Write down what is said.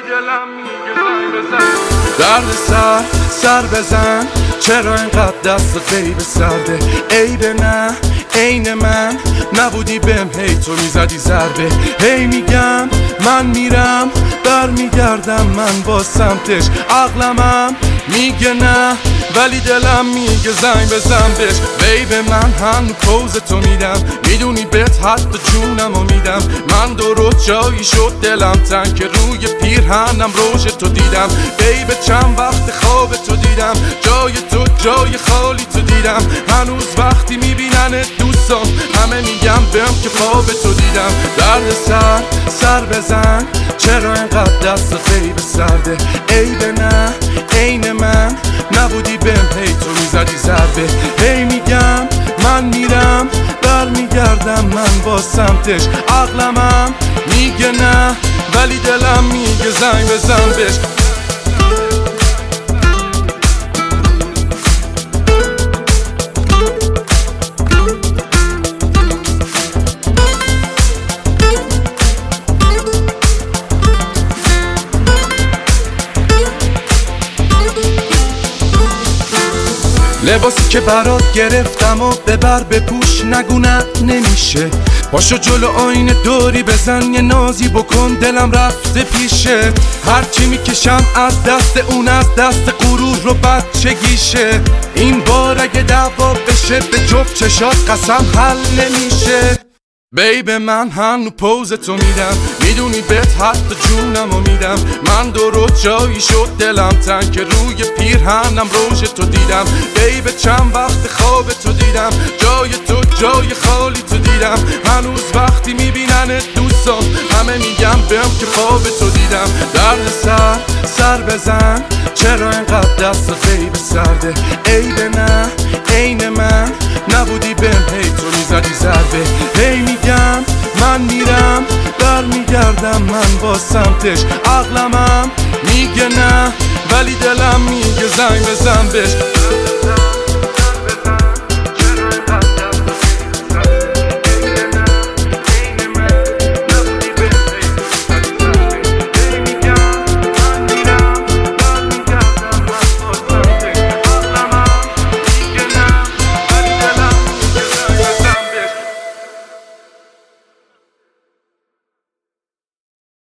دلم میگه زنگ بزن. درد سر بزن، چرا اینقدر دست غیب سرده؟ عیب نه عین من نبودی بهم، هی تو میزدی ضربه. هی میگم من میرم برمیگردم من با سمتش، عقلمم میگه نه ولی دلم میگه زنگ بزن بهش. بیب من هنو پوز تو میدم، میدونی بهت حتی جونمو میدم. من درست جایی شد دلم تنگ که روی پیرهنم روش تو دیدم. بیب چند وقت خواب تو دیدم، جای تو جای خالی تو دیدم. هنوز وقتی میبینن دوستان همه میگم بهم که خواب تو دیدم. درد سر بزن، چرا اینقدر دست غیب سرده؟ عیب نه عین من نبودی بهم، هی تو میزدی ضربه. هی میگم من میرم برمیگردم من با سمتش، عقلمم میگه نه ولی دلم میگه زنگ بزن بهش. لباسی که برات گرفتم و ببر بپوش، نگو نه نمیشه. باشو جلو آینه دوری بزن یه نازی بکن، دلم رفته پیشه. هرچی میکشم از دست اون از دست غرور رو بچگیشه. این بار اگه دعوا بشه به جفت چشات قسم حل نمیشه. بیب من هنو پوز تو میدم، میدونی بهت حتی جونمو میدم. من درست جایی شد دلم تنگ که روی پیرهنم روش تو دیدم. بیب چند وقت خواب تو دیدم، جای تو جای خالی تو دیدم. هنوز وقتی میبینن دوستان همه میگم بهم که خواب تو دیدم. درد سر بزن، چرا اینقدر دست غیب سرده؟ عیب نه عین من نبودی بهم، هی تو میزدی ضربه. هی میگم من میرم برمیگردم من با سمتش، عقلمم میگه نه ولی دلم میگه زنگ بزن بهش.